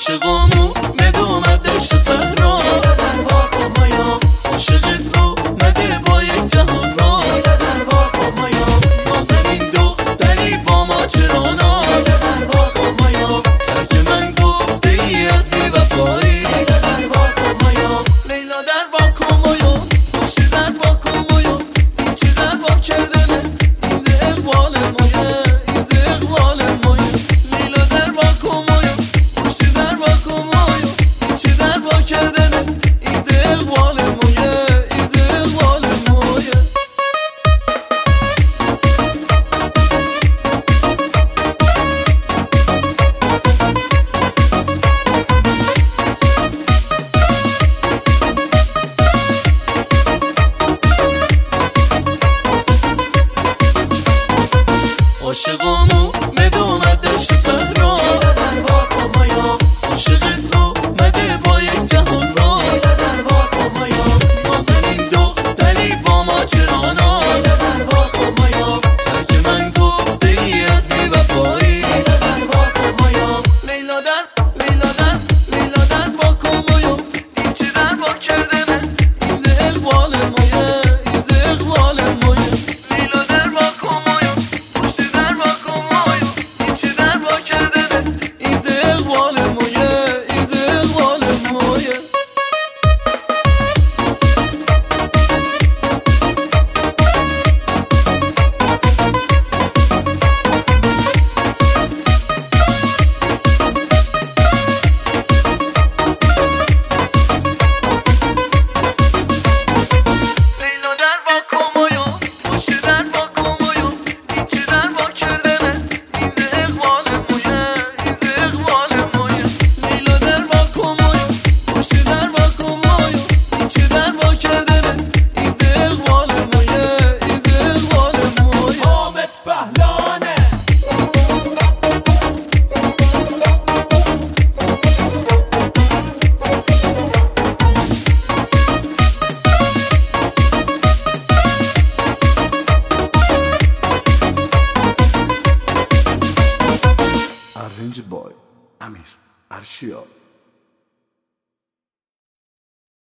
عاشقامو مدومد دشت صحرا در واقع مایا عاشقت رو مده با یک جهان را در واقع مایا نازنین دختری با ما چرانا در واقع مایا ترک من گفته ای از بی وفایی در واقع مایا لیلا در واقع مایا خوشی در واقع مایا این چی در واقع کردنه این ده اقبال مایه این ده اقبال مایه لیلا در واقع مایا خوشی در واقع مایا این چی در واقع کردنه این ده اقبال مایه این ده اقبال مایه عاشقامو مدومد دشت صحرا در واقع مایا عاشقت رو مده با یک جهان را در واقع مایا نازنین دختری با ما چرانا در واقع مایا ترک من گفته ای از بی وفایی در واقع مایا لیلا در واقع مایا این چی در واقع کردنه این ده اقبال مایه این ده اقبال مایه لیلا در واقع مایا خوشی در واقع مایا این چی در واقع کردنه این ده اقبال مایه این ده اقبال مایه لیلا در واقع مایا خوشی در واقع مایا این چی در واقع کردنه این ده اقبال مایه این ده اقبال مایه لیلا در واقع مایا خوشی در واقع مایا این چی در واقع کردنه این ده اقبال مایه این ده اقبال مایه حامد پهلانه Arrange boy Amir Arshia